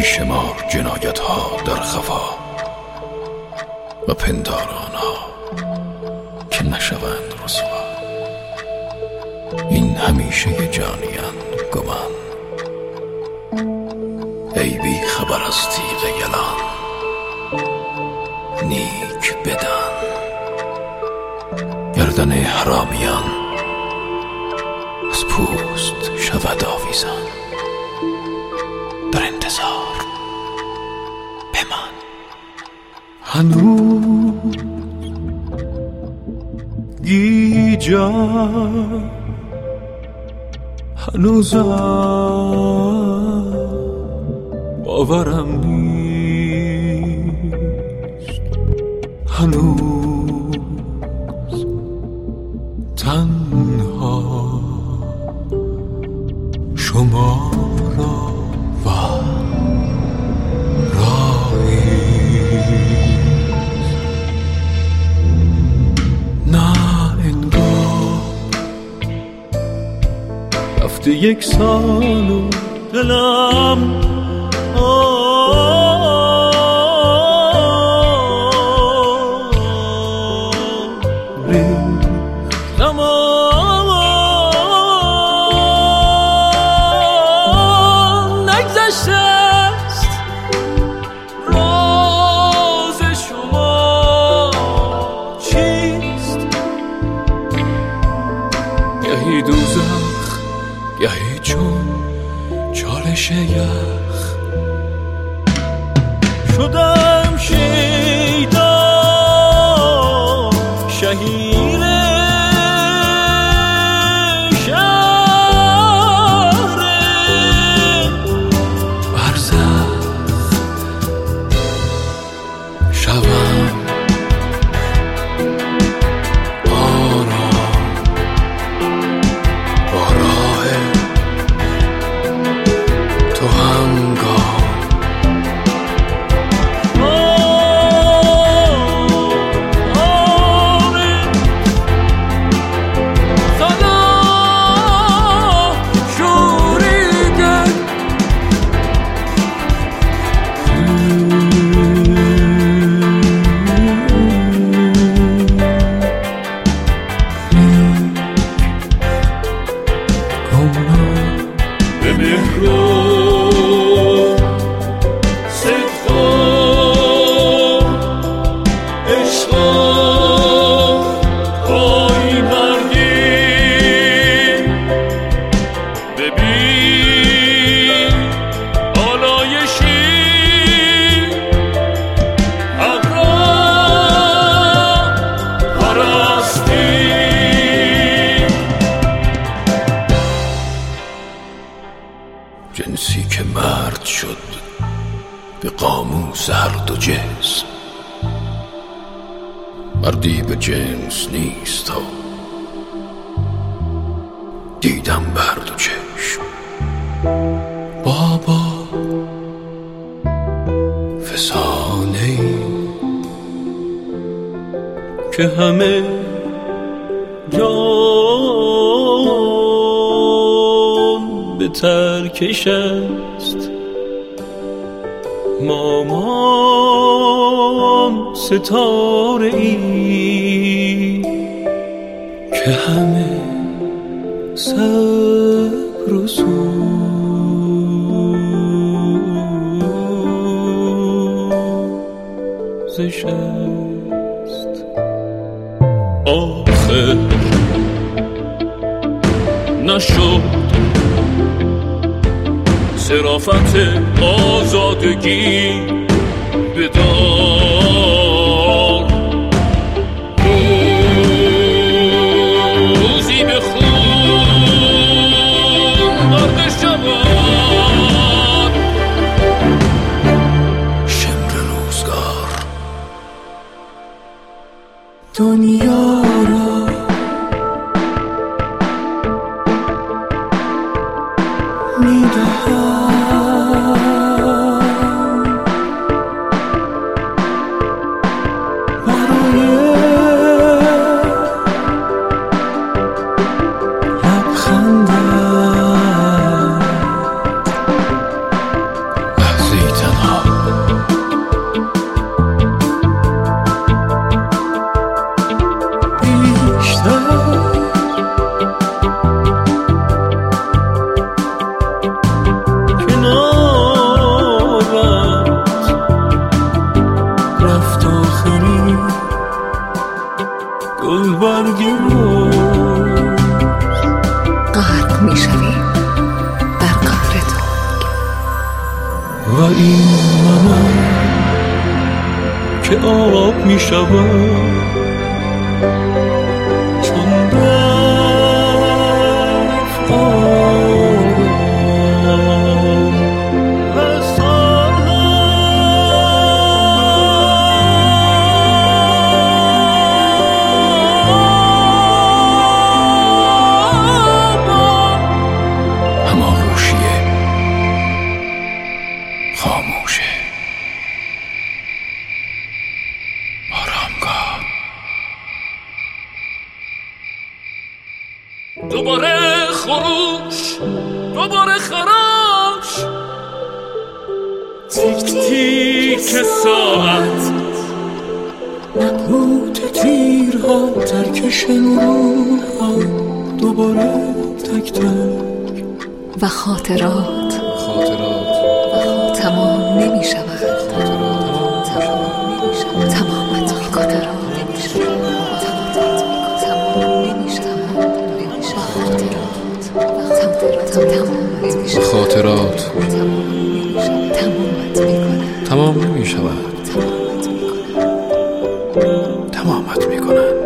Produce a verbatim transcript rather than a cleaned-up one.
بیشمار جنایت ها در خفا و پنداران ها که نشوند رسوا. این همیشه جانیان گمان، ای بی خبر از تیغ یلان. نیک بدان گردن حرامیان از پوست شود آویزان. در انتظار بمان. هنوز گیجا هنوزم باورم نیست. هنوز تنها شما را و راهی نه انگار رفته یک سال و دلم گهی دوزخ گهی چون چالش یخ شدم شیدا شهیر شهر برزخ شوم جنسی که مرد شد به قاموس هر دو جنس، مردی به جنس نیست ها دیدم به هر دو چشم. بابا فسانه ای که همه جان به ترکش است، مامان ستاره ای که همه صبر و سوزش است. آخر نشد صرافت آزادگی بدار، روزی به خون مرد شود. شمر روزگار دنیا را میدهم لحظه‌ای برگ روز غرق می شوی در قهر تو و این منم که آب می شود چون برف آرام و سالها هماغوشیه خاموشه آرامگاه دوباره خروش دوباره خراش تیک تیک ساعت نبود تیرها ترکش نورها دوباره تک تک و خاطرات خاطرات تمام نمی شود تمام نمی شود تمامت می کنه نمی شود تمام نمی شود و خاطرات تمامت می شود خاطرات تمامت می کنه تمام نمی شود تمامت می کنه تمامت می کنن